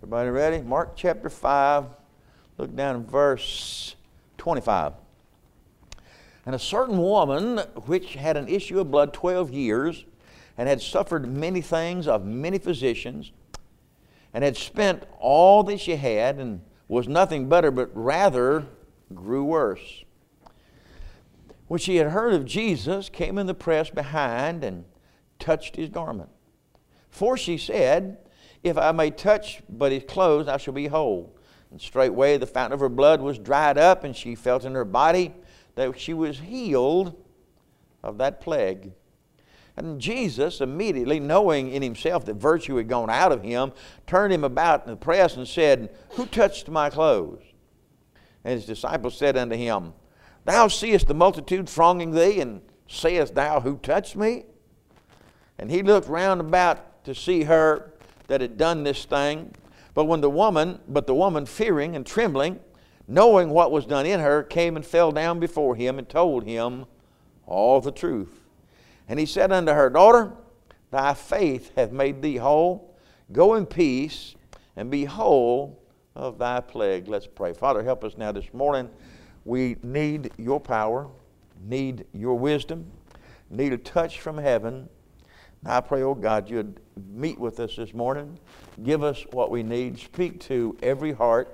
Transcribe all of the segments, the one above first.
Everybody ready? Mark chapter 5, look down in verse 25. And a certain woman which had an issue of blood 12 years, and had suffered many things of many physicians, and had spent all that she had, and was nothing better, but rather grew worse. When she had heard of Jesus, came in the press behind, and touched his garment. For she said, If I may touch but his clothes, I shall be whole. And straightway the fountain of her blood was dried up, and she felt in her body that she was healed of that plague. And Jesus, immediately knowing in himself that virtue had gone out of him, turned him about in the press and said, Who touched my clothes? And his disciples said unto him, Thou seest the multitude thronging thee, and sayest thou, Who touched me? And he looked round about to see her that had done this thing. But the woman, fearing and trembling, knowing what was done in her, came and fell down before him and told him all the truth. And he said unto her, Daughter, thy faith hath made thee whole. Go in peace and be whole of thy plague. Let's pray. Father, help us now this morning. We need your power, need your wisdom, need a touch from heaven. I pray, oh God, you'd meet with us this morning. Give us what we need. Speak to every heart.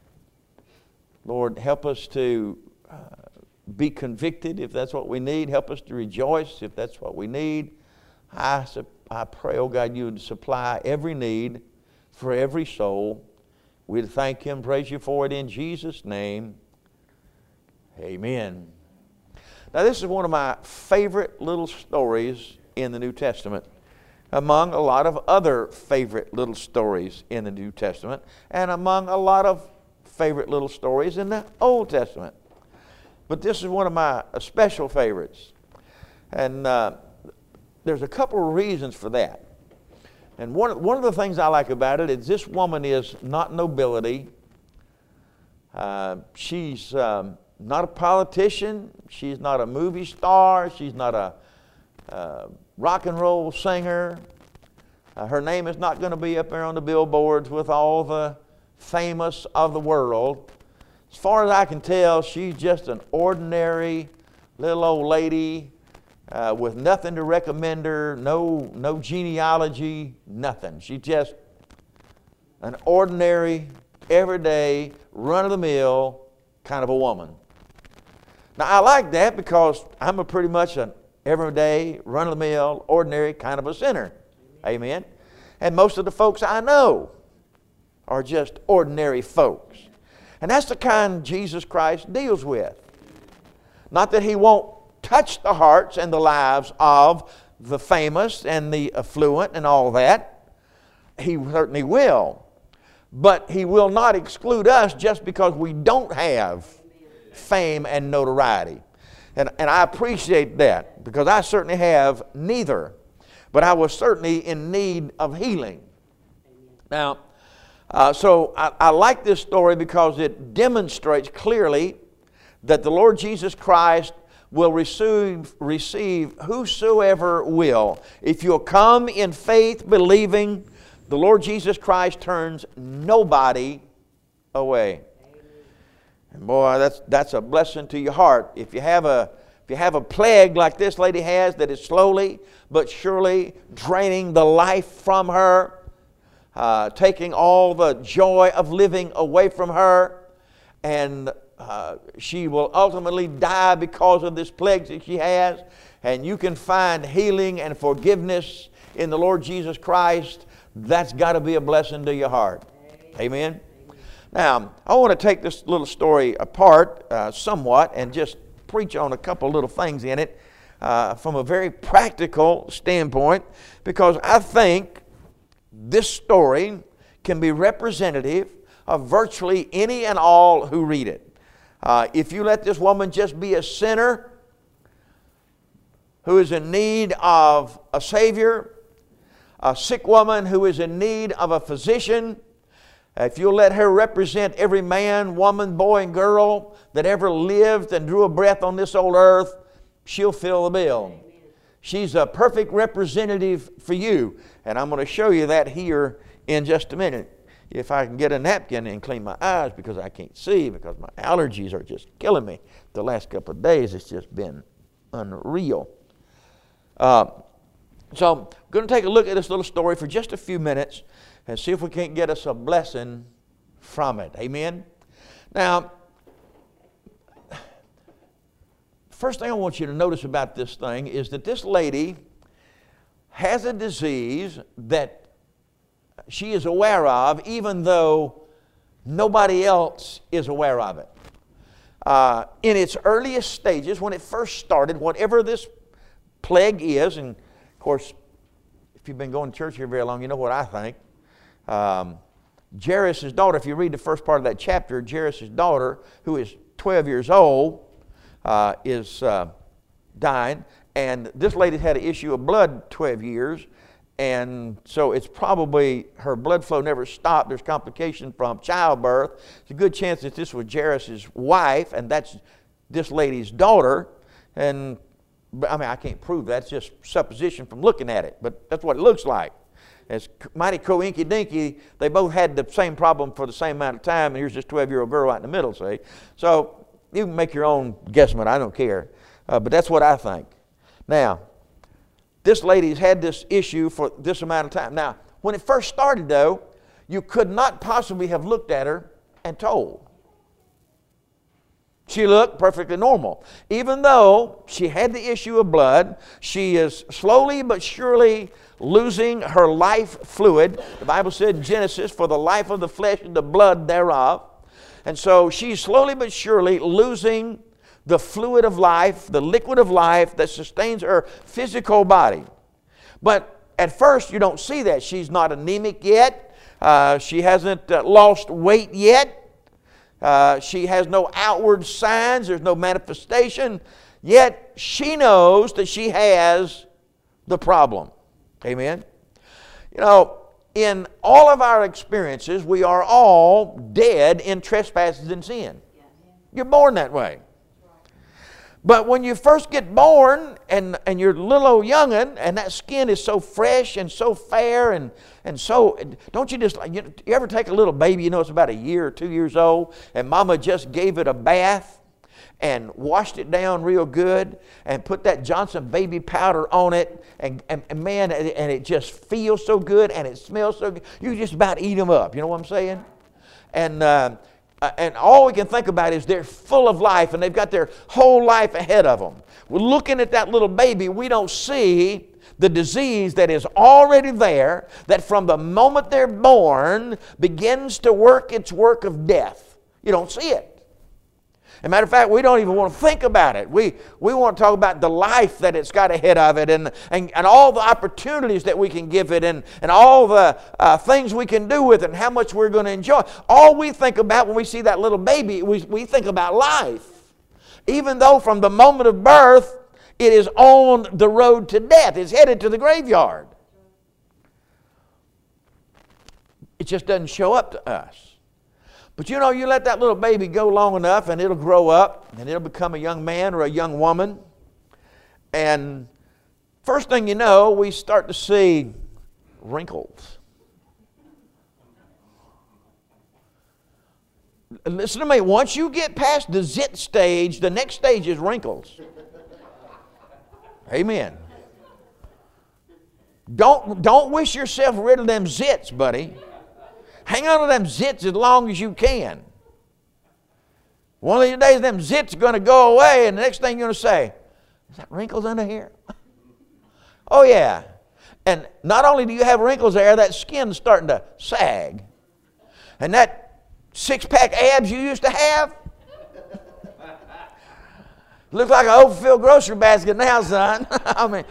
Lord, help us to be convicted if that's what we need. Help us to rejoice if that's what we need. I pray, oh God, you would supply every need for every soul. We'd thank you and praise you for it in Jesus' name. Amen. Now, this is one of my favorite little stories in the New Testament, among a lot of other favorite little stories in the New Testament, and among a lot of favorite little stories in the Old Testament. But this is one of my special favorites. And there's a couple of reasons for that. And one of the things I like about it is this woman is not nobility. She's not a politician. She's not a movie star. She's not a rock and roll singer. Her name is not going to be up there on the billboards with all the famous of the world. As far as I can tell, she's just an ordinary little old lady with nothing to recommend her, no genealogy, nothing. She's just an ordinary, everyday, run-of-the-mill kind of a woman. Now, I like that because I'm pretty much an everyday, run-of-the-mill, ordinary kind of a sinner. Amen. And most of the folks I know are just ordinary folks. And that's the kind Jesus Christ deals with. Not that he won't touch the hearts and the lives of the famous and the affluent and all that. He certainly will. But he will not exclude us just because we don't have fame and notoriety. And I appreciate that because I certainly have neither. But I was certainly in need of healing. Now, so I like this story because it demonstrates clearly that the Lord Jesus Christ will receive whosoever will. If you'll come in faith, believing, the Lord Jesus Christ turns nobody away. And boy, that's a blessing to your heart. If you have a plague like this lady has that is slowly but surely draining the life from her, taking all the joy of living away from her, and she will ultimately die because of this plague that she has, and you can find healing and forgiveness in the Lord Jesus Christ, that's got to be a blessing to your heart. Amen? Now, I want to take this little story apart somewhat and just preach on a couple little things in it from a very practical standpoint, because I think this story can be representative of virtually any and all who read it. If you let this woman just be a sinner who is in need of a Savior, a sick woman who is in need of a physician, if you'll let her represent every man, woman, boy, and girl that ever lived and drew a breath on this old earth, she'll fill the bill. She's a perfect representative for you. And I'm going to show you that here in just a minute. if I can get a napkin and clean my eyes because I can't see, because my allergies are just killing me. The last couple of days, it's just been unreal. So I'm going to take a look at this little story for just a few minutes and see if we can't get us a blessing from it. Amen? Now, first thing I want you to notice about this thing is that this lady has a disease that she is aware of, even though nobody else is aware of it. In its earliest stages, when it first started, whatever this plague is, and of course, if you've been going to church here very long, you know what I think. Jairus' daughter, if you read the first part of that chapter, Jairus' daughter, who is 12 years old, is dying. And this lady had an issue of blood 12 years. And so it's probably her blood flow never stopped. There's complication from childbirth. It's a good chance that this was Jairus' wife, and that's this lady's daughter. And I mean, I can't prove that. It's just supposition from looking at it. But that's what it looks like. It's mighty co-inky-dinky. They both had the same problem for the same amount of time, and here's this 12-year-old girl right in the middle, see? So you can make your own guesstimate. I don't care. But that's what I think. Now, this lady's had this issue for this amount of time. Now, when it first started, though, you could not possibly have looked at her and told. She looked perfectly normal. Even though she had the issue of blood, she is slowly but surely losing her life fluid. The Bible said in Genesis, for the life of the flesh and the blood thereof. And so she's slowly but surely losing the fluid of life, the liquid of life that sustains her physical body. But at first you don't see that. She's not anemic yet. She hasn't lost weight yet. She has no outward signs. There's no manifestation. Yet she knows that she has the problem. Amen? You know, in all of our experiences, we are all dead in trespasses and sin. You're born that way. But when you first get born and you're a little old young'un and that skin is so fresh and so fair and so, don't you just, you ever take a little baby, you know it's about a year or 2 years old, and mama just gave it a bath and washed it down real good and put that Johnson baby powder on it and man, and it just feels so good and it smells so good. You just about eat them up, you know what I'm saying? And all we can think about is they're full of life and they've got their whole life ahead of them. We're looking at that little baby, we don't see the disease that is already there, that from the moment they're born begins to work its work of death. You don't see it. As a matter of fact, we don't even want to think about it. We want to talk about the life that it's got ahead of it and all the opportunities that we can give it and all the things we can do with it and how much we're going to enjoy. All we think about when we see that little baby, we think about life. Even though from the moment of birth, it is on the road to death. It's headed to the graveyard. It just doesn't show up to us. But you know, you let that little baby go long enough and it'll grow up and it'll become a young man or a young woman. And first thing you know, we start to see wrinkles. Listen to me, once you get past the zit stage, the next stage is wrinkles. Amen. Don't wish yourself rid of them zits, buddy. Hang on to them zits as long as you can. One of these days, them zits are going to go away, and the next thing you're going to say, is that wrinkles under here? Oh, yeah. And not only do you have wrinkles there, that skin's starting to sag. And that six-pack abs you used to have, looks like an overfilled grocery basket now, son. I mean,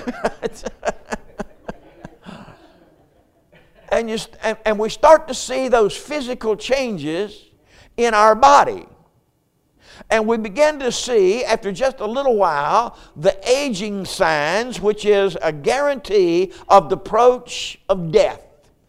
and we start to see those physical changes in our body. And we begin to see, after just a little while, the aging signs, which is a guarantee of the approach of death.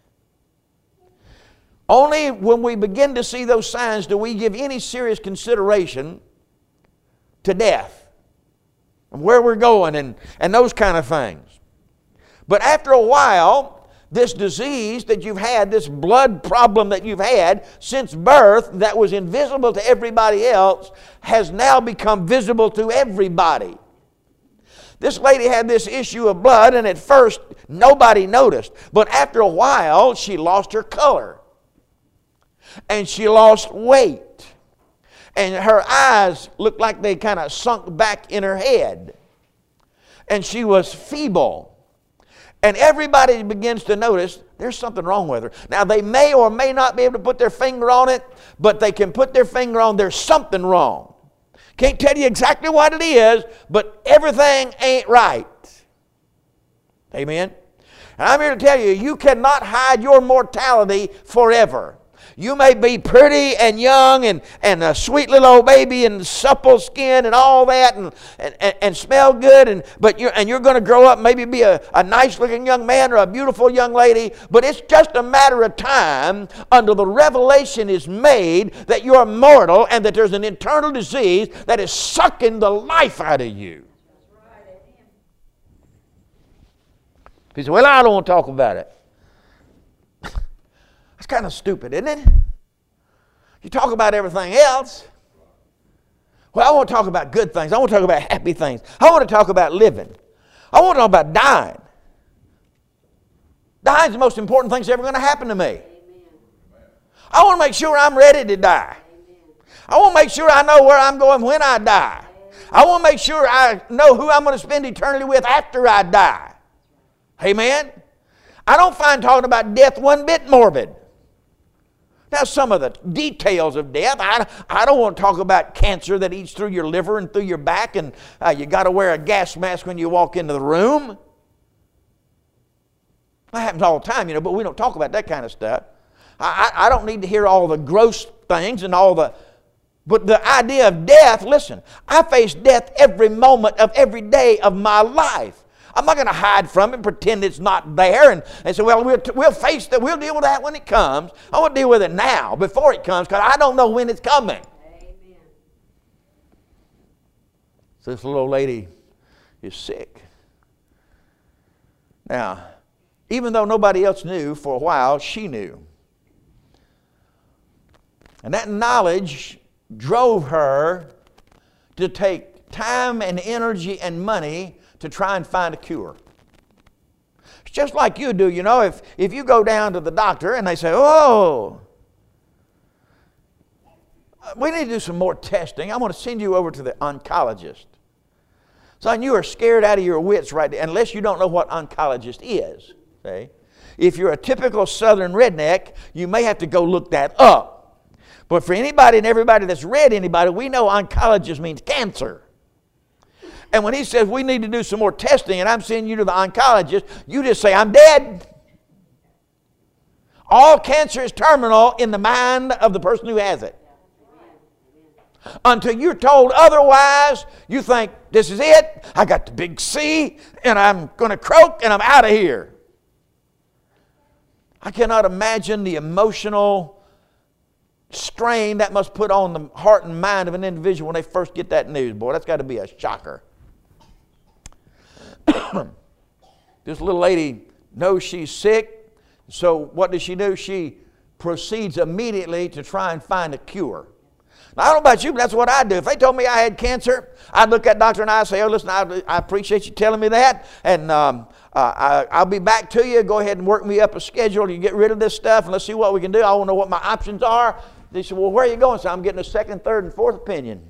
Only when we begin to see those signs do we give any serious consideration to death and where we're going and those kind of things. But after a while, this disease that you've had, this blood problem that you've had since birth that was invisible to everybody else, has now become visible to everybody. This lady had this issue of blood, and at first nobody noticed. But after a while, she lost her color. And she lost weight. And her eyes looked like they kind of sunk back in her head. And she was feeble. And everybody begins to notice there's something wrong with her. Now, they may or may not be able to put their finger on it, but they can put their finger on there's something wrong. Can't tell you exactly what it is, but everything ain't right. Amen? And I'm here to tell you, you cannot hide your mortality forever. You may be pretty and young and a sweet little old baby and supple skin and all that and smell good, but you're going to grow up, maybe be a nice looking young man or a beautiful young lady, but it's just a matter of time until the revelation is made that you're mortal and that there's an internal disease that is sucking the life out of you. He said, well, I don't want to talk about it. It's kind of stupid, isn't it? You talk about everything else. Well, I want to talk about good things. I want to talk about happy things. I want to talk about living. I want to talk about dying. Dying is the most important thing that's ever going to happen to me. Amen. I want to make sure I'm ready to die. Amen. I want to make sure I know where I'm going when I die. Amen. I want to make sure I know who I'm going to spend eternity with after I die. Amen? I don't find talking about death one bit morbid. Now, some of the details of death, I don't want to talk about cancer that eats through your liver and through your back, and you got to wear a gas mask when you walk into the room. That happens all the time, but we don't talk about that kind of stuff. I don't need to hear all the gross things and all the... But the idea of death, listen, I face death every moment of every day of my life. I'm not going to hide from it and pretend it's not there and say, well, we'll face that. We'll deal with that when it comes. I want to deal with it now before it comes because I don't know when it's coming. Amen. So this little old lady is sick. Now, even though nobody else knew for a while, she knew. And that knowledge drove her to take time and energy and money to try and find a cure. It's just like you do, if you go down to the doctor and they say, oh, we need to do some more testing. I want to send you over to the oncologist. Son, you are scared out of your wits right now, unless you don't know what oncologist is. See? If you're a typical southern redneck, you may have to go look that up. But for anybody and everybody that's read anybody, we know oncologist means cancer. And when he says we need to do some more testing and I'm sending you to the oncologist, you just say, I'm dead. All cancer is terminal in the mind of the person who has it. Until you're told otherwise, you think, this is it. I got the big C and I'm going to croak and I'm out of here. I cannot imagine the emotional strain that must put on the heart and mind of an individual when they first get that news. Boy, that's got to be a shocker. This little lady knows she's sick, so what does she do? She proceeds immediately to try and find a cure. Now, I don't know about you, but that's what I'd do. If they told me I had cancer, I'd look at Dr. and I'd say, oh, listen, I appreciate you telling me that, and I'll be back to you. Go ahead and work me up a schedule to get rid of this stuff, and let's see what we can do. I want to know what my options are. They said, well, where are you going? So I'm getting a second, third, and fourth opinion.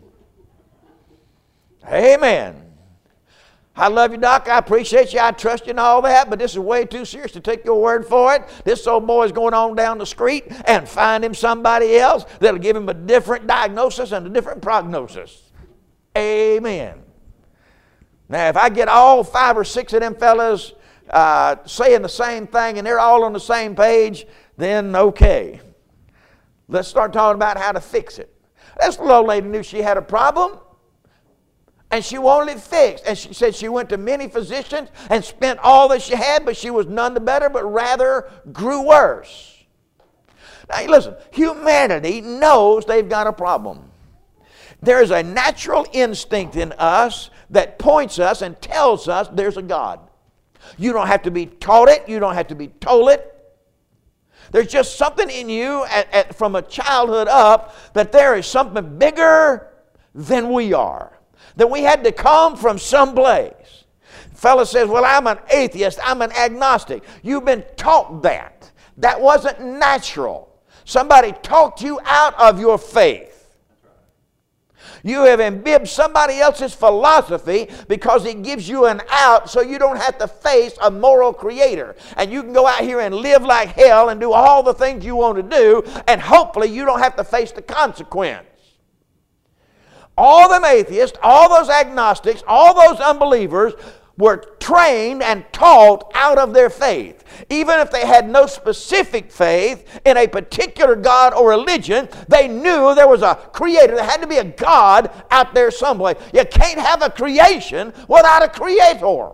Amen. I love you, Doc. I appreciate you. I trust you and all that, but this is way too serious to take your word for it. This old boy's going on down the street and find him somebody else that'll give him a different diagnosis and a different prognosis. Amen. Now, if I get all 5 or 6 of them fellas saying the same thing and they're all on the same page, then okay. Let's start talking about how to fix it. This little old lady knew she had a problem. And she wanted it fixed. And she said she went to many physicians and spent all that she had, but she was none the better, but rather grew worse. Now, listen, humanity knows they've got a problem. There is a natural instinct in us that points us and tells us there's a God. You don't have to be taught it. You don't have to be told it. There's just something in you from a childhood up that there is something bigger than we are. That we had to come from someplace. Fellow says, well, I'm an atheist. I'm an agnostic. You've been taught that. That wasn't natural. Somebody talked you out of your faith. You have imbibed somebody else's philosophy because it gives you an out so you don't have to face a moral creator. And you can go out here and live like hell and do all the things you want to do, and hopefully you don't have to face the consequence. All them atheists, all those agnostics, all those unbelievers were trained and taught out of their faith. Even if they had no specific faith in a particular God or religion, they knew there was a creator. There had to be a God out there somewhere. You can't have a creation without a creator.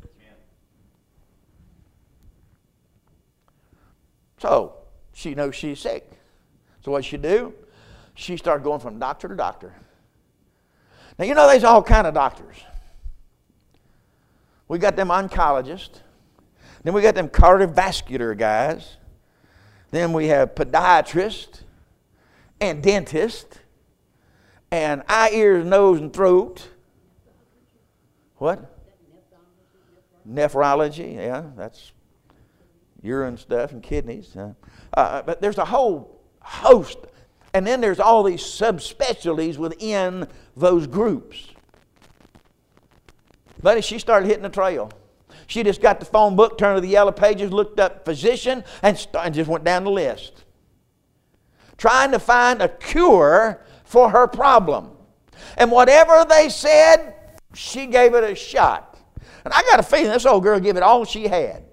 So, she knows she's sick. So what she do? She started going from doctor to doctor. Now, you know there's all kind of doctors. We got them oncologists. Then we got them cardiovascular guys. Then we have podiatrists and dentists and eye, ears, nose, and throat. What? Nephrology, yeah, that's urine stuff and kidneys. But there's a whole host. And then there's all these subspecialties within those groups. Buddy, she started hitting the trail. She just got the phone book, turned to the yellow pages, looked up physician, and just went down the list. Trying to find a cure for her problem. And whatever they said, she gave it a shot. And I got a feeling this old girl gave it all she had.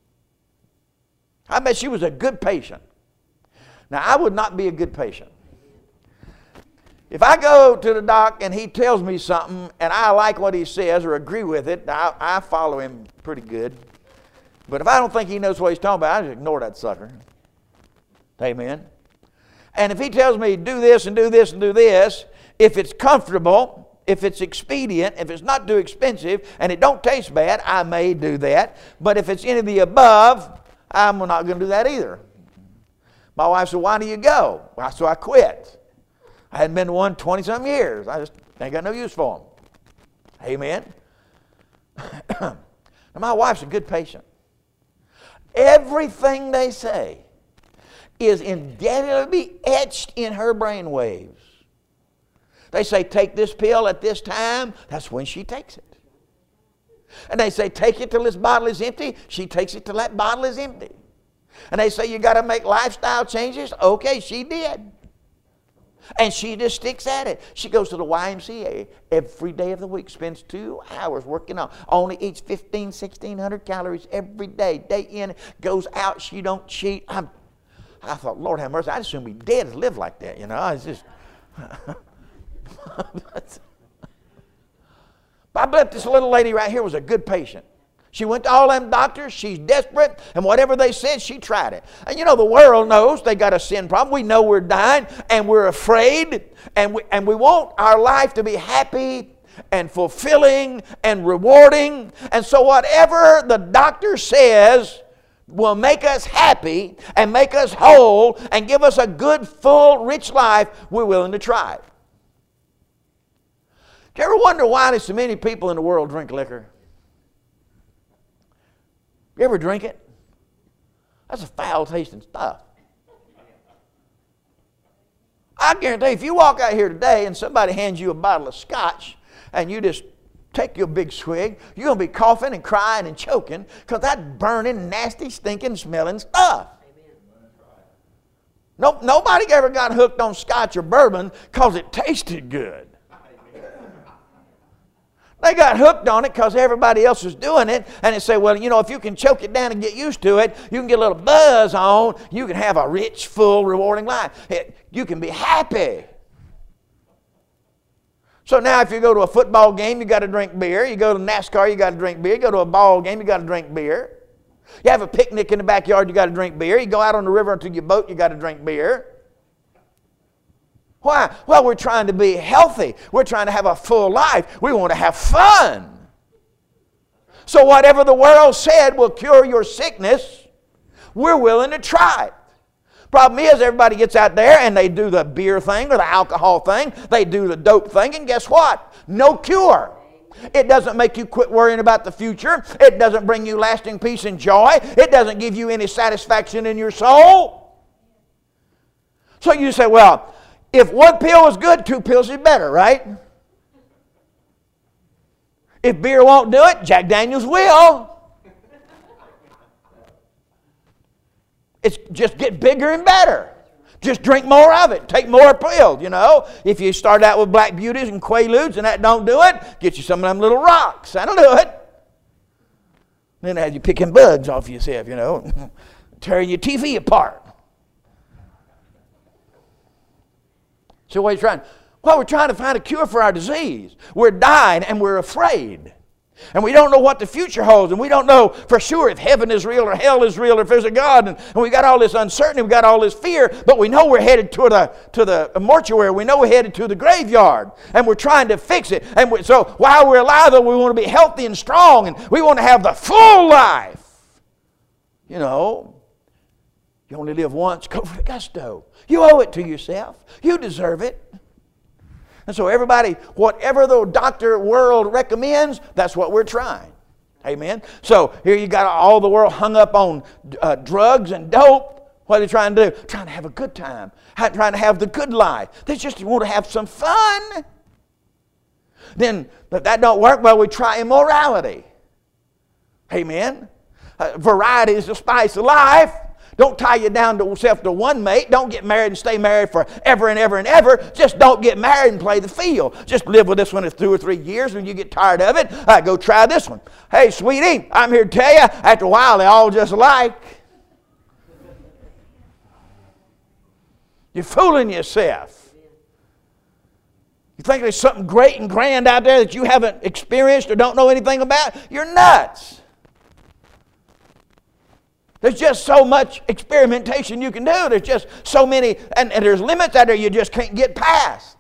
I bet she was a good patient. Now, I would not be a good patient. If I go to the doc and he tells me something and I like what he says or agree with it, I follow him pretty good. But if I don't think he knows what he's talking about, I just ignore that sucker. Amen. And if he tells me do this and do this and do this, if it's comfortable, if it's expedient, if it's not too expensive, and it don't taste bad, I may do that. But if it's any of the above, I'm not going to do that either. My wife said, why do you go? Well, so I quit. I hadn't been to one 20-something years. I just ain't got no use for them. Amen. Now, my wife's a good patient. Everything they say is indelibly etched in her brain waves. They say, take this pill at this time. That's when she takes it. And they say, take it till this bottle is empty. She takes it till that bottle is empty. And they say, you got to make lifestyle changes. Okay, she did. And she just sticks at it. She goes to the YMCA every day of the week, spends 2 hours working out, only eats 1,600 calories every day, day in, goes out, she don't cheat. I thought, Lord have mercy, I'd assume we dead to live like that, you know. It's just, I bet this little lady right here was a good patient. She went to all them doctors. She's desperate. And whatever they said, she tried it. And you know, the world knows they got a sin problem. We know we're dying and we're afraid. And we want our life to be happy and fulfilling and rewarding. And so whatever the doctor says will make us happy and make us whole and give us a good, full, rich life, we're willing to try it. Do you ever wonder why there's so many people in the world drink liquor? You ever drink it? That's a foul-tasting stuff. I guarantee if you walk out here today and somebody hands you a bottle of scotch and you just take your big swig, you're going to be coughing and crying and choking because that's burning, nasty, stinking, smelling stuff. Nobody ever got hooked on scotch or bourbon because it tasted good. They got hooked on it because everybody else was doing it. And they say, well, you know, if you can choke it down and get used to it, you can get a little buzz on, you can have a rich, full, rewarding life. You can be happy. So now if you go to a football game, you got to drink beer. You go to NASCAR, you got to drink beer. You go to a ball game, you got to drink beer. You have a picnic in the backyard, you got to drink beer. You go out on the river to your boat, you got to drink beer. Why? Well, we're trying to be healthy. We're trying to have a full life. We want to have fun. So whatever the world said will cure your sickness, we're willing to try it. Problem is, everybody gets out there and they do the beer thing or the alcohol thing. They do the dope thing, and guess what? No cure. It doesn't make you quit worrying about the future. It doesn't bring you lasting peace and joy. It doesn't give you any satisfaction in your soul. So you say, well, if one pill is good, 2 pills is better, right? If beer won't do it, Jack Daniels will. It's just get bigger and better. Just drink more of it. Take more pills, you know. If you start out with Black Beauties and Quaaludes and that don't do it, get you some of them little rocks. That'll do it. Then as you picking bugs off yourself, you know, tearing your TV apart. So what are you trying? Well, we're trying to find a cure for our disease. We're dying and we're afraid. And we don't know what the future holds, and we don't know for sure if heaven is real or hell is real or if there's a God. And we got all this uncertainty, we got all this fear, but we know we're headed to the mortuary. We know we're headed to the graveyard, and we're trying to fix it. And so while we're alive, though, we want to be healthy and strong, and we want to have the full life. You know, you only live once, go for the gusto. You owe it to yourself. You deserve it. And so everybody, whatever the doctor world recommends, that's what we're trying. Amen? So here you got all the world hung up on drugs and dope. What are they trying to do? Trying to have a good time. Trying to have the good life. They just want to have some fun. Then, if that don't work, well, we try immorality. Amen? Variety is the spice of life. Don't tie yourself to one mate. Don't get married and stay married forever and ever and ever. Just don't get married and play the field. Just live with this one for 2 or 3 years. When you get tired of it, go try this one. Hey, sweetie, I'm here to tell you, after a while, they all just alike. You're fooling yourself. You think there's something great and grand out there that you haven't experienced or don't know anything about? You're nuts. There's just so much experimentation you can do. There's just so many, and there's limits out there you just can't get past.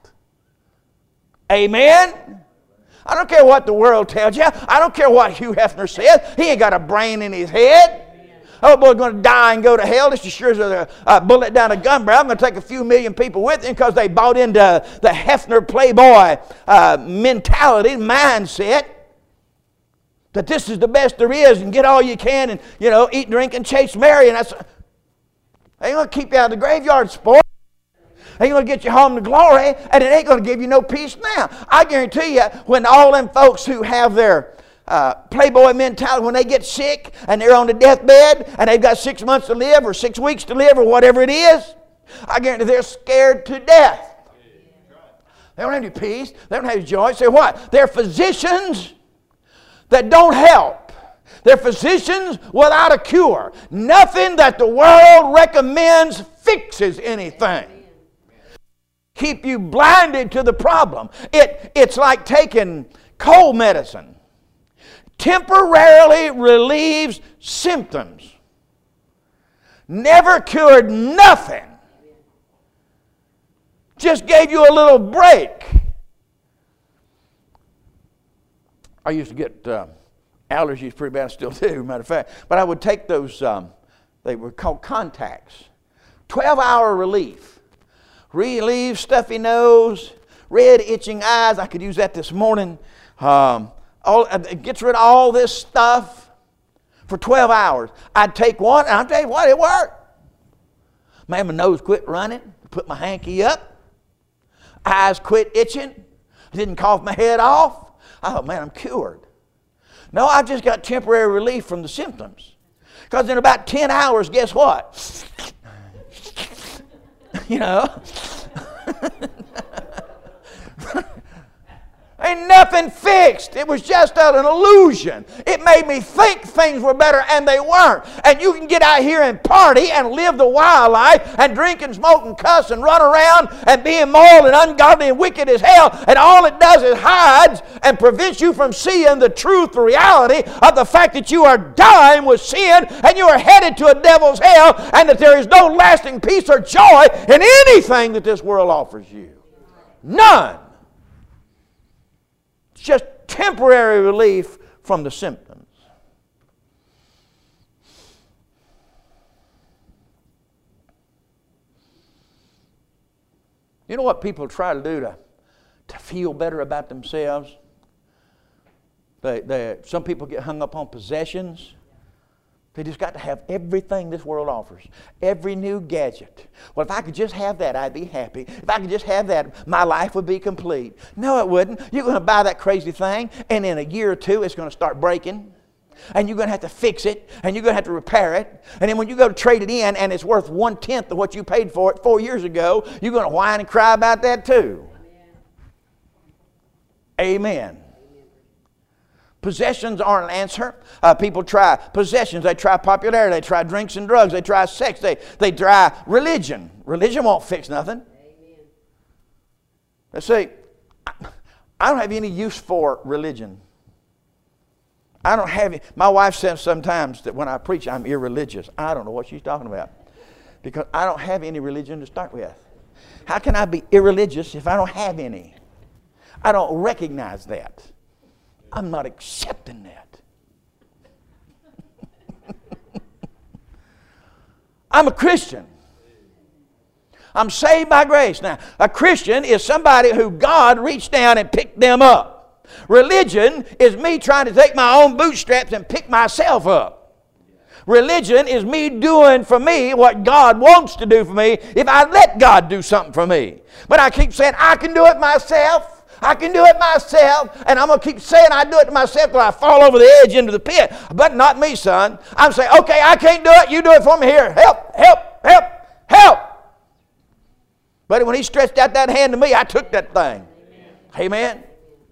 Amen? I don't care what the world tells you. I don't care what Hugh Hefner says. He ain't got a brain in his head. Oh, boy, going to die and go to hell. This is sure as a bullet down a gun barrel. I'm going to take a few million people with him because they bought into the Hefner Playboy mentality, mindset. That this is the best there is, and get all you can, and, you know, eat, drink, and chase Mary. And that's, they ain't going to keep you out of the graveyard, sport. They ain't going to get you home to glory, and it ain't going to give you no peace now. I guarantee you, when all them folks who have their Playboy mentality, when they get sick, and they're on the deathbed, and they've got 6 months to live, or 6 weeks to live, or whatever it is, I guarantee they're scared to death. They don't have any peace. They don't have any joy. Say what? They're physicians that don't help. They're physicians without a cure. Nothing that the world recommends fixes anything. Keep you blinded to the problem. It's like taking cold medicine. Temporarily relieves symptoms. Never cured nothing. Just gave you a little break. I used to get allergies pretty bad, I still do, matter of fact. But I would take those, they were called contacts. 12-hour relief. Relieve stuffy nose, red itching eyes. I could use that this morning. It gets rid of all this stuff for 12 hours. I'd take one, and I'll tell you what, it worked. Man, my nose quit running. Put my hanky up. Eyes quit itching. Didn't cough my head off. Oh, man, I'm cured. No, I've just got temporary relief from the symptoms. Because in about 10 hours, guess what? You know? Ain't nothing fixed. It was just an illusion. It made me think things were better, and they weren't. And you can get out here and party and live the wild life and drink and smoke and cuss and run around and be immoral and ungodly and wicked as hell. And all it does is hides and prevents you from seeing the truth, the reality of the fact that you are dying with sin and you are headed to a devil's hell, and that there is no lasting peace or joy in anything that this world offers you. None. It's just temporary relief from the symptoms. You know what people try to do to feel better about themselves? Some people get hung up on possessions. They just got to have everything this world offers. Every new gadget. Well, if I could just have that, I'd be happy. If I could just have that, my life would be complete. No, it wouldn't. You're going to buy that crazy thing, and in a year or two, it's going to start breaking. And you're going to have to fix it, and you're going to have to repair it. And then when you go to trade it in, and it's worth 1/10 of what you paid for it 4 years ago, you're going to whine and cry about that too. Amen. Possessions aren't an answer. People try possessions. They try popularity. They try drinks and drugs. They try sex. They try religion. Religion won't fix nothing. Amen. Let's see. I don't have any use for religion. I don't have it. My wife says sometimes that when I preach, I'm irreligious. I don't know what she's talking about, because I don't have any religion to start with. How can I be irreligious if I don't have any? I don't recognize that. I'm not accepting that. I'm a Christian. I'm saved by grace. Now, a Christian is somebody who God reached down and picked them up. Religion is me trying to take my own bootstraps and pick myself up. Religion is me doing for me what God wants to do for me if I let God do something for me. But I keep saying, I can do it myself. I can do it myself, and I'm going to keep saying I do it to myself till I fall over the edge into the pit. But not me, son. I'm saying, okay, I can't do it. You do it for me here. Help, help, help, help. But when he stretched out that hand to me, I took that thing. Amen.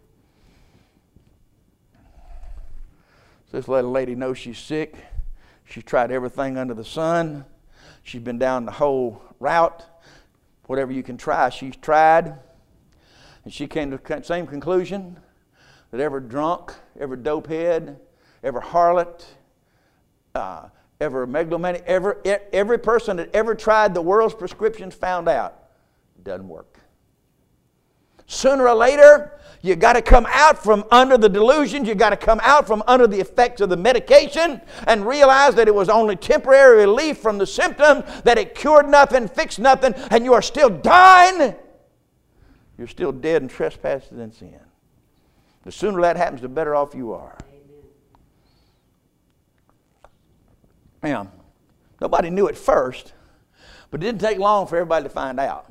So this little lady knows she's sick. She's tried everything under the sun. She's been down the whole route. Whatever you can try, she's tried. And she came to the same conclusion that every drunk, every dopehead, every harlot, every megalomaniac, every person that ever tried the world's prescriptions found out it doesn't work. Sooner or later, you got to come out from under the delusions. You got to come out from under the effects of the medication and realize that it was only temporary relief from the symptoms, that it cured nothing, fixed nothing, and you are still dying. You're still dead in trespasses and sin. The sooner that happens, the better off you are. Now, nobody knew it first, but it didn't take long for everybody to find out.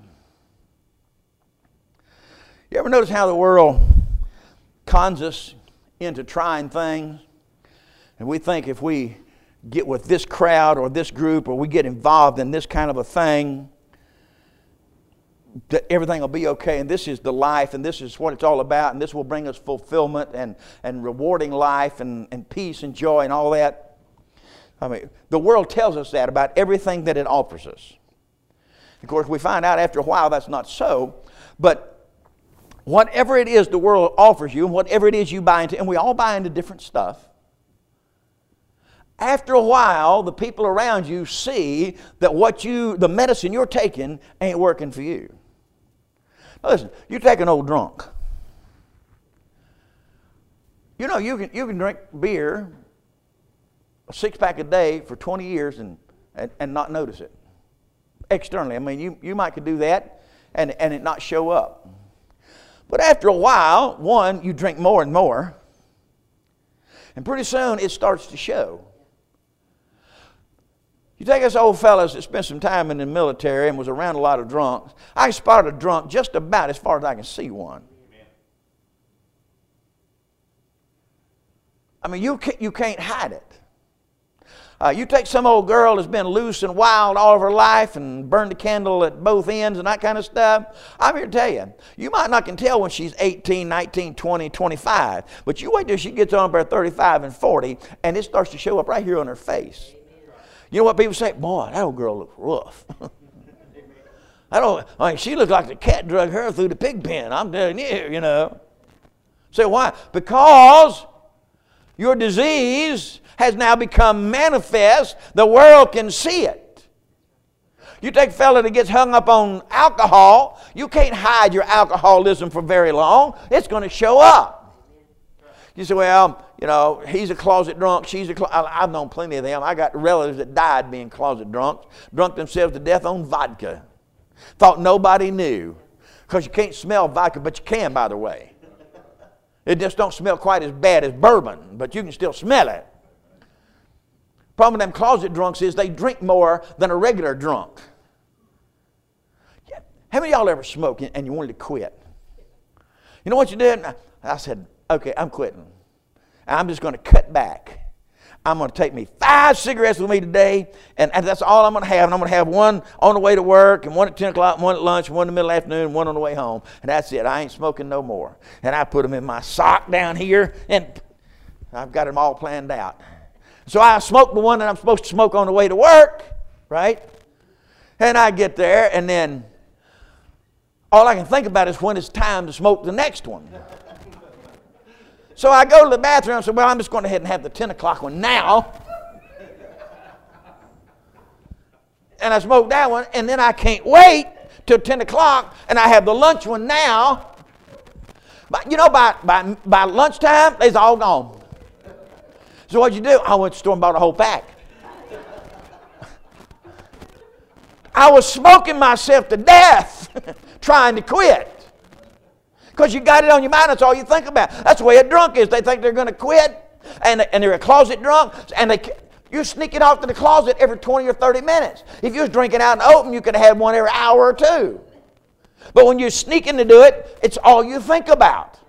You ever notice how the world cons us into trying things? And we think if we get with this crowd or this group, or we get involved in this kind of a thing, that everything will be okay, and this is the life, and this is what it's all about, and this will bring us fulfillment and rewarding life and peace and joy and all that. I mean, the world tells us that about everything that it offers us. Of course, we find out after a while that's not so, but whatever it is the world offers you, and whatever it is you buy into, and we all buy into different stuff, after a while, the people around you see that the medicine you're taking ain't working for you. Now listen, you take an old drunk. You know, you can drink beer, a 6-pack a day for 20 years and not notice it. Externally, I mean, you might could do that and it not show up. But after a while, one, you drink more and more, and pretty soon it starts to show. You take us old fellas that spent some time in the military and was around a lot of drunks. I spotted a drunk just about as far as I can see one. I mean, you can't hide it. You take some old girl that's been loose and wild all of her life and burned the candle at both ends and that kind of stuff. I'm here to tell you, you might not can tell when she's 18, 19, 20, 25, but you wait till she gets on about 35 and 40 and it starts to show up right here on her face. You know what people say? Boy, that old girl looks rough. She looked like the cat drug her through the pig pen. I'm telling you, you know. Say why? Because your disease has now become manifest. The world can see it. You take a fella that gets hung up on alcohol, you can't hide your alcoholism for very long. It's going to show up. You say, well, you know, he's a closet drunk, she's a I've known plenty of them. I got relatives that died being closet drunks, drunk themselves to death on vodka. Thought nobody knew. Because you can't smell vodka, but you can, by the way. It just don't smell quite as bad as bourbon, but you can still smell it. Problem with them closet drunks is they drink more than a regular drunk. How many of y'all ever smoked and you wanted to quit? You know what you did? I said, okay, I'm quitting. I'm just going to cut back. I'm going to take me 5 cigarettes with me today, and that's all I'm going to have. And I'm going to have one on the way to work, and one at 10 o'clock, one at lunch, one in the middle of the afternoon, and one on the way home. And that's it. I ain't smoking no more. And I put them in my sock down here, and I've got them all planned out. So I smoked the one that I'm supposed to smoke on the way to work, right? And I get there, and then all I can think about is when it's time to smoke the next one. So I go to the bathroom and say, well, I'm just going to go ahead and have the 10 o'clock one now. And I smoke that one, and then I can't wait till 10 o'clock, and I have the lunch one now. But you know, by lunchtime, it's all gone. So what'd you do? I went to the store and bought a whole pack. I was smoking myself to death trying to quit. Because you got it on your mind, that's all you think about. That's the way a drunk is. They think they're going to quit, and they're a closet drunk, and you sneak it off to the closet every 20 or 30 minutes. If you was drinking out in the open, you could have had one every hour or two. But when you're sneaking to do it, it's all you think about.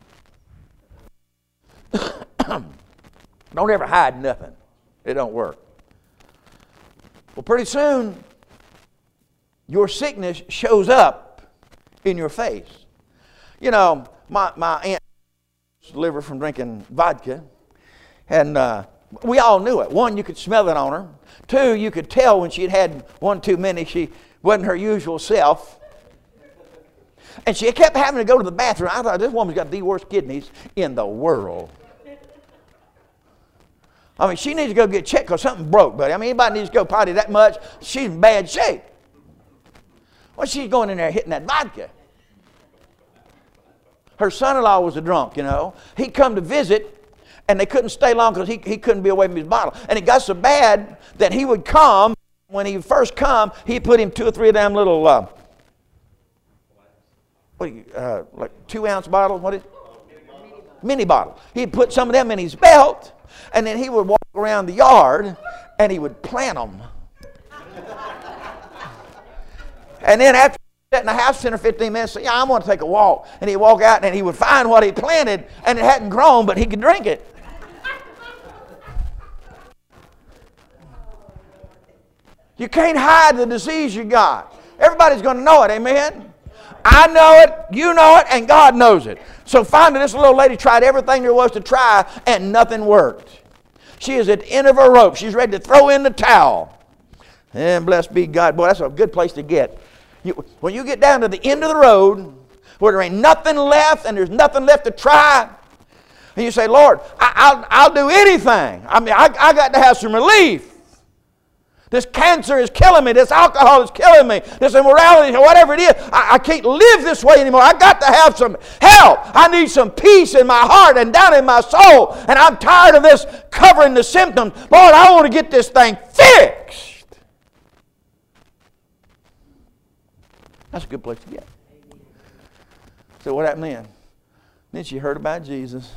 Don't ever hide nothing. It don't work. Well, pretty soon, your sickness shows up in your face. You know, my aunt liver from drinking vodka, and we all knew it. One, you could smell it on her. Two, you could tell when she'd had one too many, she wasn't her usual self. And she kept having to go to the bathroom. I thought, this woman's got the worst kidneys in the world. I mean, she needs to go get checked because something broke, buddy. I mean, anybody needs to go potty that much, she's in bad shape. Well, she's going in there hitting that vodka. Her son-in-law was a drunk, you know. He'd come to visit, and they couldn't stay long because he couldn't be away from his bottle. And it got so bad that he would come. When he first come, he'd put him 2 or 3 of them little, like 2-ounce bottles. What is it? Mini bottle. He'd put some of them in his belt, and then he would walk around the yard, and he would plant them. And then after in the house 10 or 15 minutes, say, yeah, I'm going to take a walk. And he'd walk out and he would find what he planted, and it hadn't grown, but he could drink it. You can't hide the disease you got. Everybody's going to know it, amen? I know it, you know it, and God knows it. So finally, this little lady tried everything there was to try, and nothing worked. She is at the end of her rope. She's ready to throw in the towel. And blessed be God. Boy, that's a good place to get. When you get down to the end of the road, where there ain't nothing left and there's nothing left to try, and you say, Lord, I'll do anything. I mean, I got to have some relief. This cancer is killing me. This alcohol is killing me. This immorality, whatever it is, I can't live this way anymore. I got to have some help. I need some peace in my heart and down in my soul. And I'm tired of this covering the symptoms. Lord, I want to get this thing fixed. That's a good place to get. So what happened then? Then she heard about Jesus.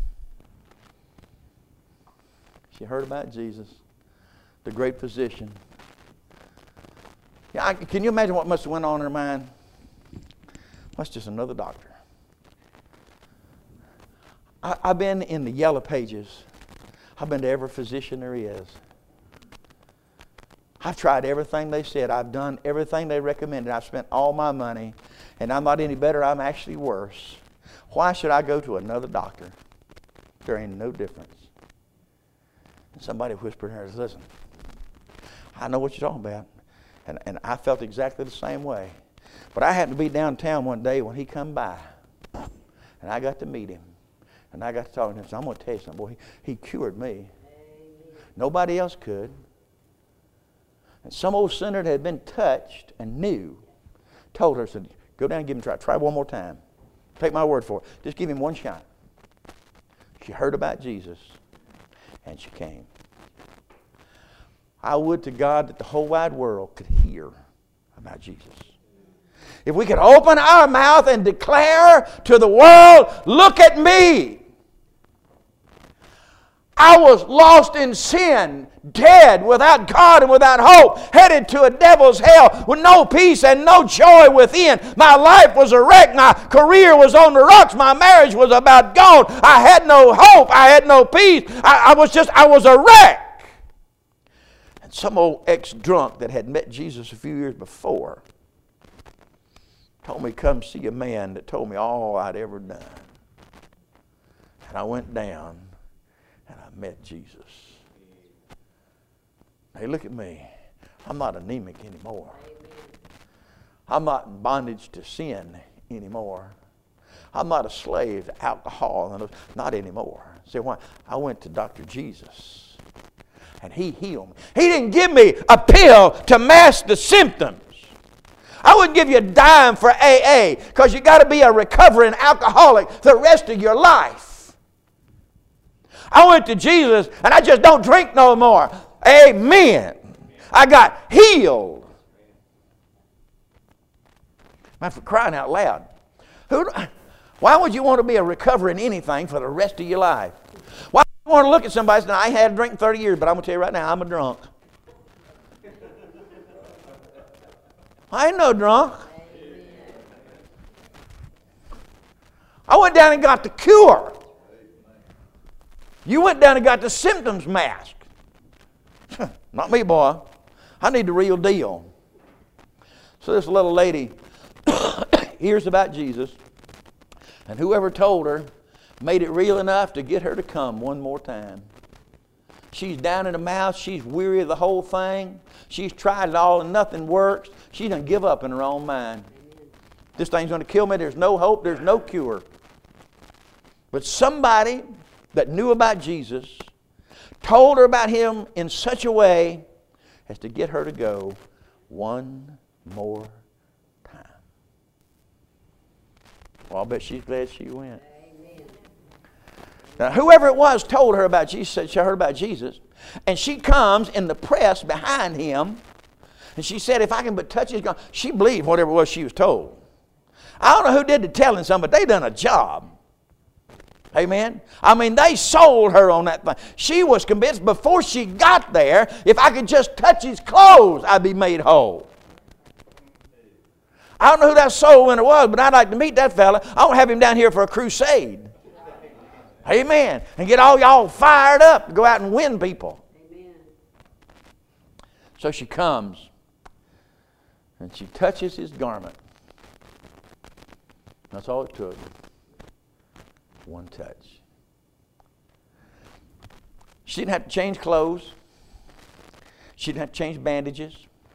She heard about Jesus, the great physician. Yeah, can you imagine what must have went on in her mind? That's just another doctor. I've been in the yellow pages. I've been to every physician there is. I've tried everything they said. I've done everything they recommended. I've spent all my money, and I'm not any better. I'm actually worse. Why should I go to another doctor? There ain't no difference. And somebody whispered in her, listen, I know what you're talking about. And I felt exactly the same way. But I happened to be downtown one day when he come by, and I got to meet him. And I got to talk to him. So I'm going to tell you something, boy. He cured me. Nobody else could. And some old sinner that had been touched and knew told her, said, go down and give him a try. Try one more time. Take my word for it. Just give him one shot. She heard about Jesus, and she came. I would to God that the whole wide world could hear about Jesus. If we could open our mouth and declare to the world, look at me. I was lost in sin, dead, without God and without hope, headed to a devil's hell with no peace and no joy within. My life was a wreck. My career was on the rocks. My marriage was about gone. I had no hope. I had no peace. I was a wreck. And some old ex-drunk that had met Jesus a few years before told me, come see a man that told me all I'd ever done. And I went down and I met Jesus. Hey, look at me. I'm not anemic anymore. I'm not in bondage to sin anymore. I'm not a slave to alcohol. Not anymore. See why? I went to Dr. Jesus and He healed me. He didn't give me a pill to mask the symptoms. I wouldn't give you a dime for AA because you got to be a recovering alcoholic the rest of your life. I went to Jesus and I just don't drink no more. Amen. I got healed. Man, for crying out loud. Why would you want to be a recovering anything for the rest of your life? Why would you want to look at somebody and say, I ain't had a drink in 30 years, but I'm going to tell you right now, I'm a drunk. I ain't no drunk. I went down and got the cure. You went down and got the symptoms masked. Not me, boy. I need the real deal. So this little lady hears about Jesus, and whoever told her made it real enough to get her to come one more time. She's down in the mouth. She's weary of the whole thing. She's tried it all and nothing works. She done give up in her own mind. This thing's going to kill me. There's no hope. There's no cure. But somebody that knew about Jesus told her about Him in such a way as to get her to go one more time. Well, I'll bet she's glad she went. Amen. Now, whoever it was told her about Jesus, said she heard about Jesus, and she comes in the press behind Him, and she said, if I can but touch His garment. She believed whatever it was she was told. I don't know who did the telling some, but they done a job. Amen. I mean, they sold her on that thing. She was convinced before she got there, if I could just touch His clothes, I'd be made whole. I don't know who that soul winner was, but I'd like to meet that fella. I want to have him down here for a crusade. Amen. And get all y'all fired up to go out and win people. Amen. So she comes and she touches His garment. That's all it took. One touch. She didn't have to change clothes. She didn't have to change bandages.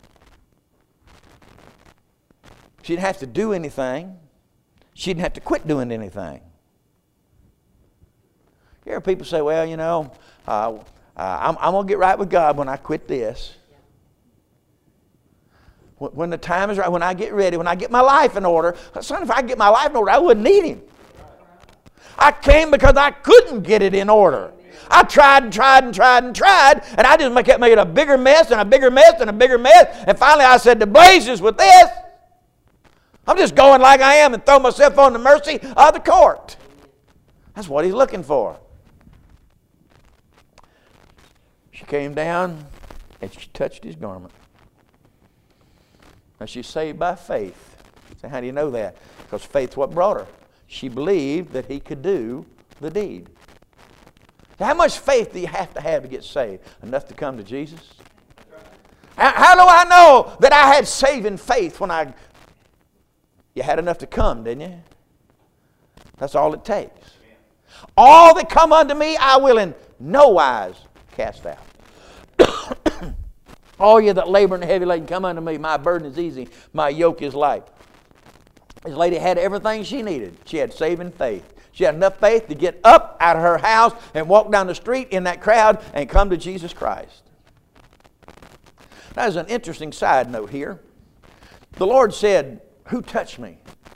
She didn't have to do anything. She didn't have to quit doing anything. You hear people say, well, you know, I'm going to get right with God when I quit this. When the time is right, when I get ready, when I get my life in order. Son, if I get my life in order, I wouldn't need Him. I came because I couldn't get it in order. I tried and tried and tried and tried, and I just kept making a bigger mess and a bigger mess and a bigger mess. And finally I said, to blazes with this. I'm just going like I am and throw myself on the mercy of the court. That's what He's looking for. She came down and she touched His garment. Now she's saved by faith. So how do you know that? Because faith's what brought her. She believed that He could do the deed. So how much faith do you have to get saved? Enough to come to Jesus? How do I know that I had saving faith when you had enough to come, didn't you? That's all it takes. All that come unto me, I will in no wise cast out. All you that labor and heavy laden, come unto me. My burden is easy. My yoke is light. This lady had everything she needed. She had saving faith. She had enough faith to get up out of her house and walk down the street in that crowd and come to Jesus Christ. Now, there's an interesting side note here. The Lord said, who touched me?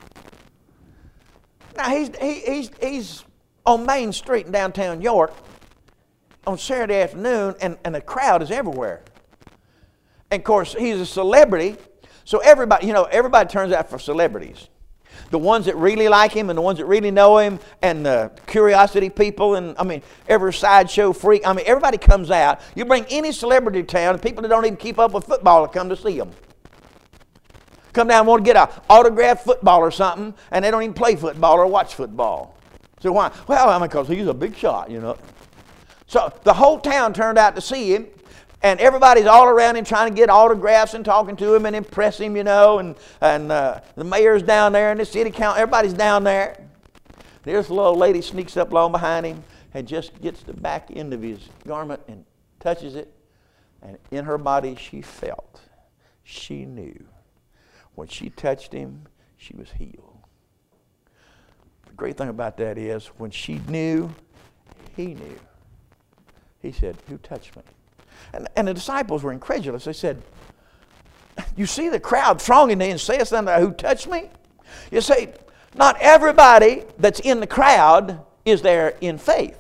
Now, he's on Main Street in downtown York on Saturday afternoon, and the crowd is everywhere. And, of course, he's a celebrity, So everybody turns out for celebrities. The ones that really like him and the ones that really know him and the curiosity people and, every sideshow freak. Everybody comes out. You bring any celebrity to town, and people that don't even keep up with football will come to see them. Come down and want to get an autographed football or something, and they don't even play football or watch football. So why? Well, because he's a big shot, So the whole town turned out to see him. And everybody's all around him trying to get autographs and talking to him and impress him, and the mayor's down there and the city council, everybody's down there. There's a little lady sneaks up along behind him and just gets the back end of his garment and touches it. And in her body she felt, she knew. When she touched him, she was healed. The great thing about that is when she knew, he knew. He said, "Who touched me?" And the disciples were incredulous. They said, "You see the crowd thronging thee and sayest unto thou, who touched me?" You see, not everybody that's in the crowd is there in faith.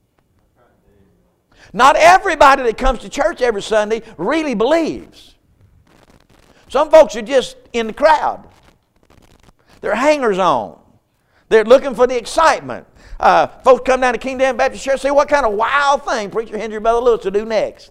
Not everybody that comes to church every Sunday really believes. Some folks are just in the crowd. They're hangers-on. They're looking for the excitement. Folks come down to Kingdom Baptist Church and say, "What kind of wild thing Preacher Henry Brother Lewis will do next?"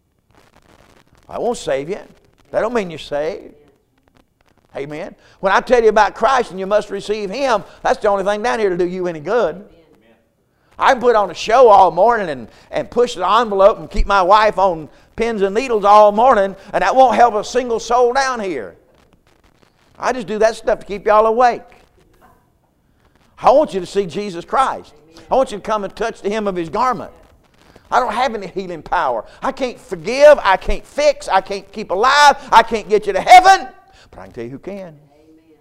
I won't save you. That don't mean you're saved. Amen. When I tell you about Christ and you must receive Him, that's the only thing down here to do you any good. Amen. I can put on a show all morning and push the envelope and keep my wife on pins and needles all morning, and that won't help a single soul down here. I just do that stuff to keep y'all awake. I want you to see Jesus Christ. I want you to come and touch the hem of His garment. I don't have any healing power. I can't forgive. I can't fix. I can't keep alive. I can't get you to heaven. But I can tell you who can. Amen.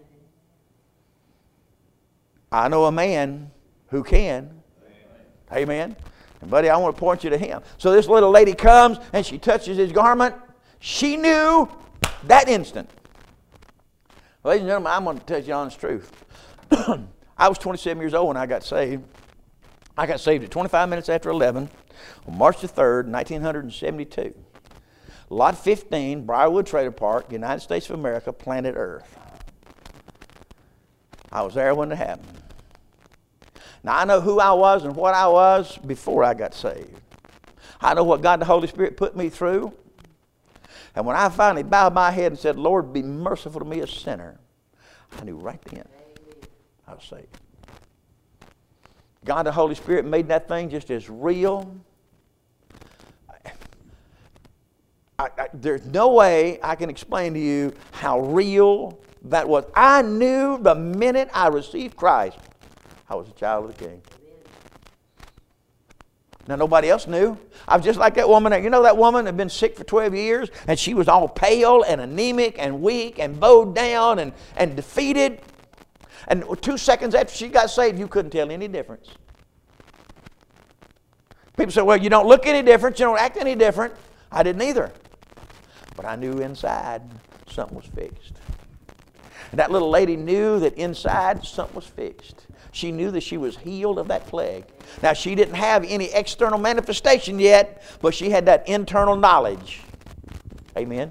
I know a man who can. Amen. Amen. And buddy, I want to point you to him. So this little lady comes and she touches his garment. She knew that instant. Ladies and gentlemen, I'm going to tell you the honest truth. I was 27 years old when I got saved. I got saved at 25 minutes after 11 on March the 3rd, 1972. Lot 15, Briarwood Trailer Park, United States of America, planet Earth. I was there when it happened. Now I know who I was and what I was before I got saved. I know what God the Holy Spirit put me through. And when I finally bowed my head and said, "Lord, be merciful to me, a sinner," I knew right then I was saved. God the Holy Spirit made that thing just as real. There's no way I can explain to you how real that was. I knew the minute I received Christ, I was a child of the King. Now, nobody else knew. I was just like that woman. You know that woman that had been sick for 12 years, and she was all pale and anemic and weak and bowed down and defeated. And 2 seconds after she got saved, you couldn't tell any difference. People say, "Well, you don't look any different. You don't act any different." I didn't either. But I knew inside something was fixed. And that little lady knew that inside something was fixed. She knew that she was healed of that plague. Now, she didn't have any external manifestation yet, but she had that internal knowledge. Amen.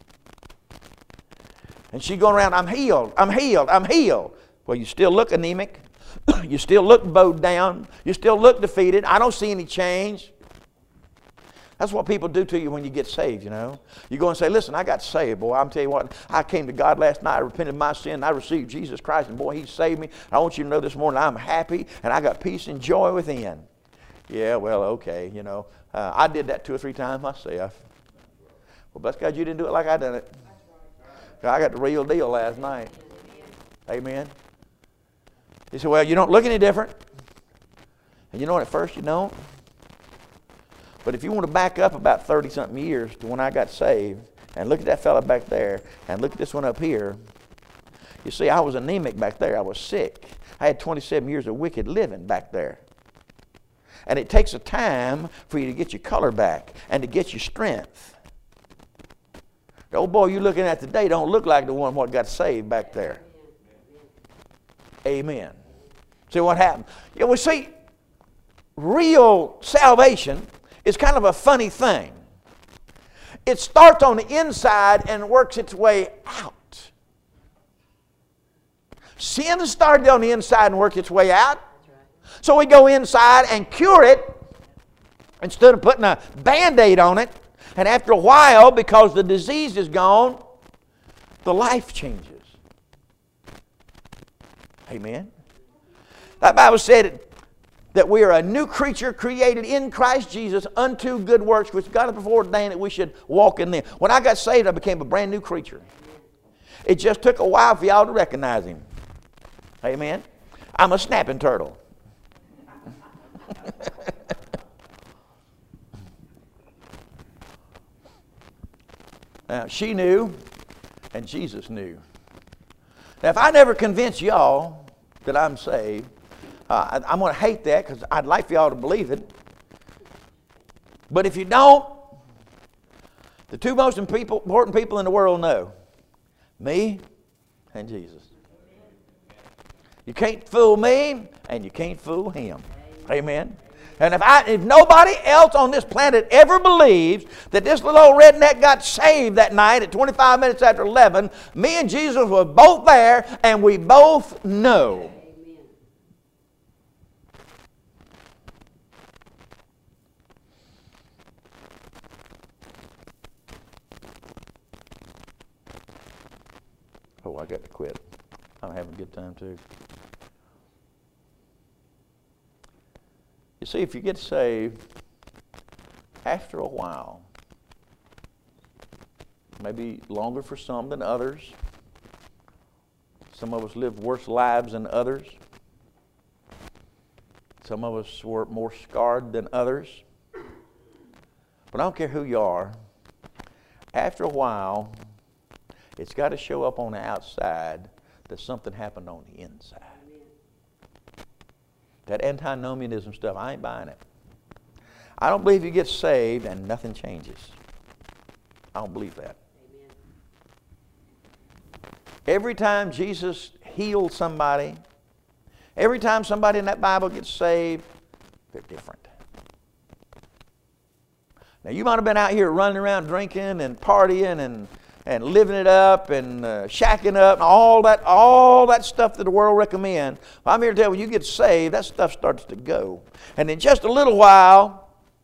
And she going around, "I'm healed, I'm healed, I'm healed." Well, you still look anemic. You still look bowed down. You still look defeated. I don't see any change. That's what people do to you when you get saved, you know. You go and say, "Listen, I got saved, boy. I'm telling you what, I came to God last night. I repented of my sin. And I received Jesus Christ, and boy, He saved me. I want you to know this morning I'm happy, and I got peace and joy within." Yeah, well, okay, you know. I did that 2 or 3 times myself. Well, bless God, you didn't do it like I done it. I got the real deal last night. Amen. He said, "Well, you don't look any different." And you know what, at first you don't. But if you want to back up about 30-something years to when I got saved, and look at that fella back there, and look at this one up here, you see, I was anemic back there. I was sick. I had 27 years of wicked living back there. And it takes a time for you to get your color back and to get your strength. The old boy you're looking at today don't look like the one what got saved back there. Amen. See what happened? Yeah, well, see, real salvation is kind of a funny thing. It starts on the inside and works its way out. Sin started on the inside and worked its way out. So we go inside and cure it instead of putting a Band-Aid on it. And after a while, because the disease is gone, the life changes. Amen. That Bible said that we are a new creature created in Christ Jesus unto good works, which God has before ordained that we should walk in them. When I got saved, I became a brand new creature. It just took a while for y'all to recognize Him. Amen. I'm a snapping turtle. Now, she knew, and Jesus knew. Now, if I never convince y'all that I'm saved, I'm going to hate that because I'd like for y'all to believe it. But if you don't, the two most important people in the world know. Me and Jesus. You can't fool me, and you can't fool Him. Amen. And if nobody else on this planet ever believes that this little old redneck got saved that night at 25 minutes after 11, me and Jesus were both there, and we both know. Amen. Oh, I got to quit. I'm having a good time too. You see, if you get saved, after a while, maybe longer for some than others. Some of us lived worse lives than others. Some of us were more scarred than others. But I don't care who you are. After a while, it's got to show up on the outside that something happened on the inside. That antinomianism stuff, I ain't buying it. I don't believe you get saved and nothing changes. I don't believe that. Amen. Every time Jesus healed somebody, every time somebody in that Bible gets saved, they're different. Now, you might have been out here running around drinking and partying and living it up and shacking up and all that stuff that the world recommends. I'm here to tell you, when you get saved, that stuff starts to go. And in just a little while,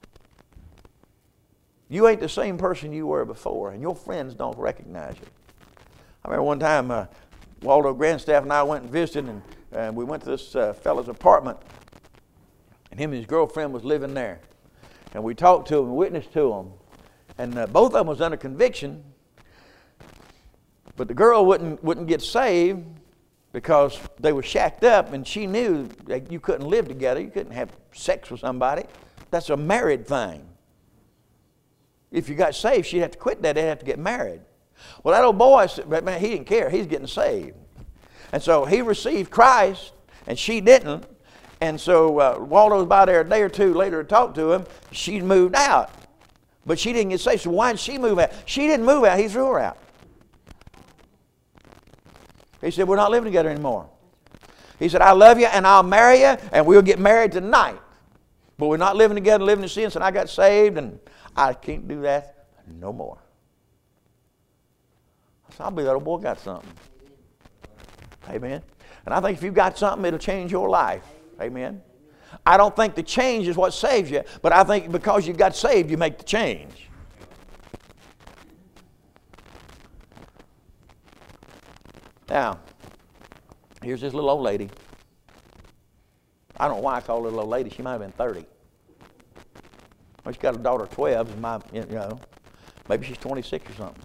you ain't the same person you were before, and your friends don't recognize you. I remember one time Waldo Grandstaff and I went and visited, and we went to this fellow's apartment, and him and his girlfriend was living there. And we talked to him and witnessed to him. And both of them was under conviction. But the girl wouldn't get saved because they were shacked up, and she knew that you couldn't live together. You couldn't have sex with somebody. That's a married thing. If you got saved, she'd have to quit that. They'd have to get married. Well, that old boy, man, he didn't care. He's getting saved. And so he received Christ, and she didn't. And so Waldo was by there a day or two later to talk to him. She moved out. But she didn't get saved. So why did she move out? She didn't move out. He threw her out. He said, we're not living together anymore. He said, I love you and I'll marry you and we'll get married tonight. But we're not living together, living in sin. And I got saved and I can't do that no more. I said, I believe that old boy got something. Amen. And I think if you've got something, it'll change your life. Amen. I don't think the change is what saves you, but I think because you got saved, you make the change. Now, here's this little old lady. I don't know why I call her a little old lady. She might have been 30. Well, she's got a daughter 12. Maybe she's 26 or something.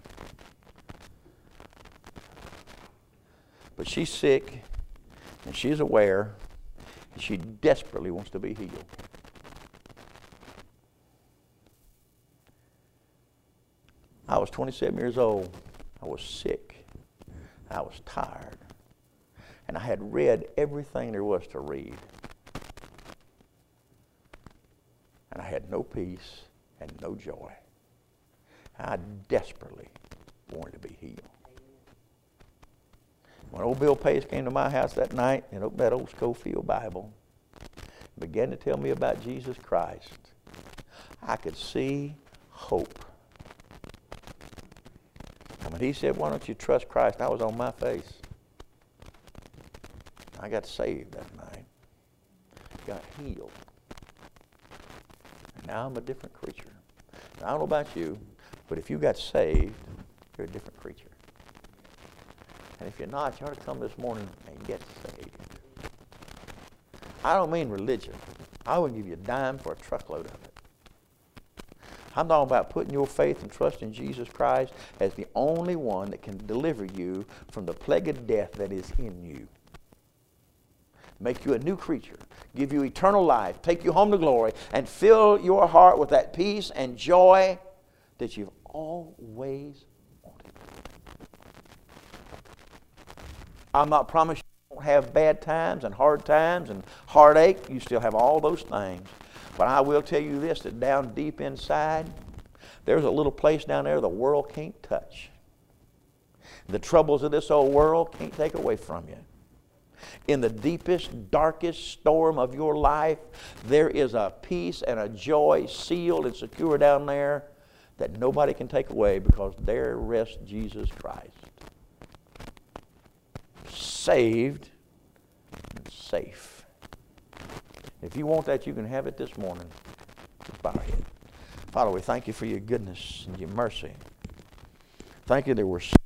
But she's sick, and she's aware, and she desperately wants to be healed. I was 27 years old. I was sick. I was tired. And I had read everything there was to read. And I had no peace and no joy. I desperately wanted to be healed. When old Bill Pace came to my house that night and opened that old Schofield Bible, began to tell me about Jesus Christ, I could see hope. And when he said, why don't you trust Christ, I was on my face. I got saved that night. Got healed. And now I'm a different creature. Now, I don't know about you, but if you got saved, you're a different creature. And if you're not, you ought to come this morning and get saved. I don't mean religion. I wouldn't give you a dime for a truckload of it. I'm talking about putting your faith and trust in Jesus Christ as the only one that can deliver you from the plague of death that is in you. Make you a new creature, give you eternal life, take you home to glory, and fill your heart with that peace and joy that you've always wanted. I'm not promising you won't have bad times and hard times and heartache. You still have all those things. But I will tell you this, that down deep inside, there's a little place down there the world can't touch. The troubles of this old world can't take away from you. In the deepest, darkest storm of your life, there is a peace and a joy sealed and secure down there that nobody can take away, because there rests Jesus Christ. Saved and safe. If you want that, you can have it this morning. Just bow your head. Father, we thank you for your goodness and your mercy. Thank you that we're